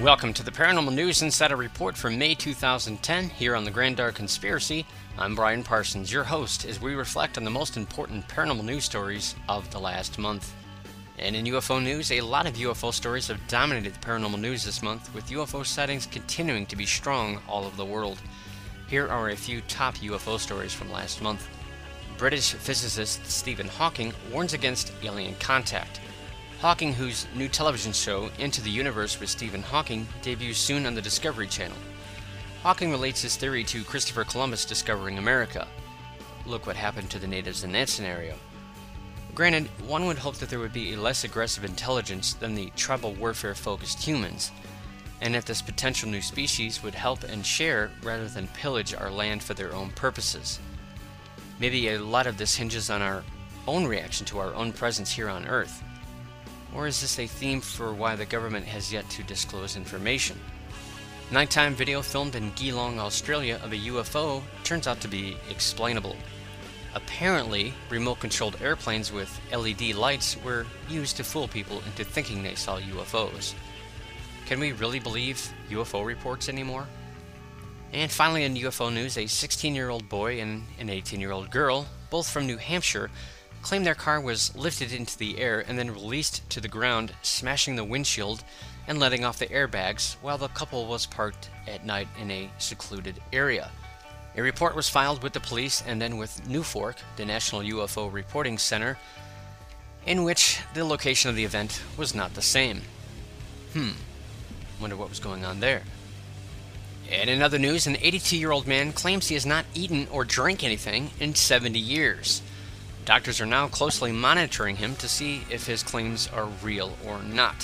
Welcome to the Paranormal News Insider Report for May 2010 here on the Grand Dark Conspiracy. I'm Brian Parsons, your host, as we reflect on the most important paranormal news stories of the last month. And in UFO news, a lot of UFO stories have dominated the paranormal news this month, with UFO sightings continuing to be strong all over the world. Here are a few top UFO stories from last month. British physicist Stephen Hawking warns against alien contact. Hawking, whose new television show, Into the Universe with Stephen Hawking, debuts soon on the Discovery Channel. Hawking relates his theory to Christopher Columbus discovering America. Look what happened to the natives in that scenario. Granted, one would hope that there would be a less aggressive intelligence than the tribal warfare-focused humans, and that this potential new species would help and share rather than pillage our land for their own purposes. Maybe a lot of this hinges on our own reaction to our own presence here on Earth. Or is this a theme for why the government has yet to disclose information? Nighttime video filmed in Geelong, Australia of a UFO turns out to be explainable. Apparently, remote-controlled airplanes with LED lights were used to fool people into thinking they saw UFOs. Can we really believe UFO reports anymore? And finally, in UFO news, a 16-year-old boy and an 18-year-old girl, both from New Hampshire, claimed their car was lifted into the air and then released to the ground, smashing the windshield and letting off the airbags while the couple was parked at night in a secluded area. A report was filed with the police and then with NUFORC, the National UFO Reporting Center, in which the location of the event was not the same. Wonder what was going on there. And in other news, an 82-year-old man claims he has not eaten or drank anything in 70 years. Doctors are now closely monitoring him to see if his claims are real or not.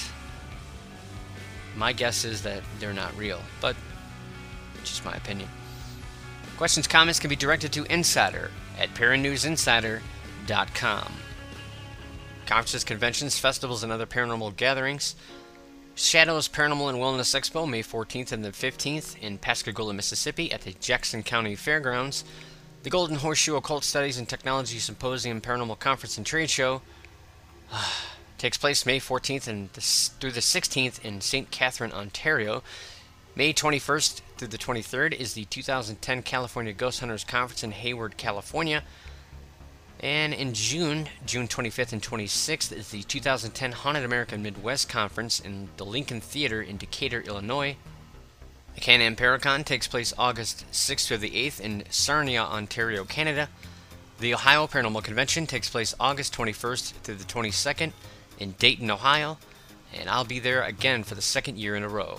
My guess is that they're not real, but just my opinion. Questions, comments can be directed to Insider at paranewsinsider.com. Conferences, conventions, festivals, and other paranormal gatherings. Shadows Paranormal and Wellness Expo, May 14th and the 15th in Pascagoula, Mississippi at the Jackson County Fairgrounds. The Golden Horseshoe Occult Studies and Technology Symposium Paranormal Conference and Trade Show takes place May 14th through the 16th in St. Catherine, Ontario. May 21st through the 23rd is the 2010 California Ghost Hunters Conference in Hayward, California. And in June 25th and 26th is the 2010 Haunted American Midwest Conference in the Lincoln Theater in Decatur, Illinois. The Can-Am Paracon takes place August 6th through the 8th in Sarnia, Ontario, Canada. The Ohio Paranormal Convention takes place August 21st through the 22nd in Dayton, Ohio, and I'll be there again for the second year in a row.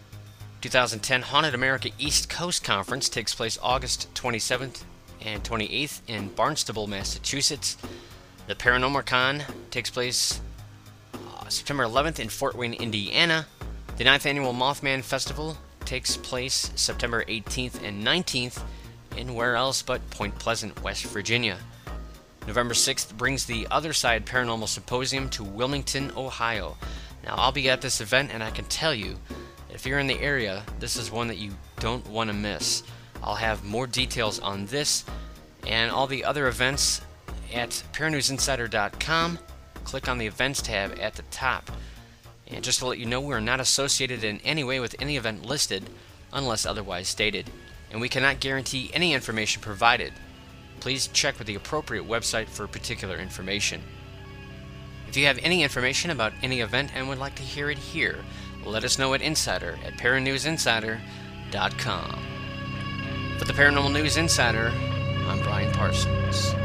2010 Haunted America East Coast Conference takes place August 27th and 28th in Barnstable, Massachusetts. The Paranormicon takes place September 11th in Fort Wayne, Indiana. The 9th Annual Mothman Festival takes place September 18th and 19th in where else but Point Pleasant, West Virginia. November 6th brings the Other Side Paranormal Symposium to Wilmington, Ohio. Now, I'll be at this event, and I can tell you, if you're in the area, this is one that you don't want to miss. I'll have more details on this and all the other events at paranewsinsider.com. Click on the Events tab at the top. And just to let you know, we are not associated in any way with any event listed, unless otherwise stated, and we cannot guarantee any information provided. Please check with the appropriate website for particular information. If you have any information about any event and would like to hear it here, let us know at Insider at paranewsinsider.com. For the Paranormal News Insider, I'm Brian Parsons.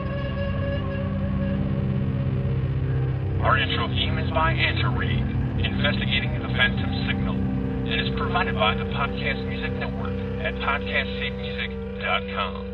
Our intro theme is by Anta Reed, Investigating the Phantom Signal, and is provided by the Podcast Music Network at podcastsafemusic.com.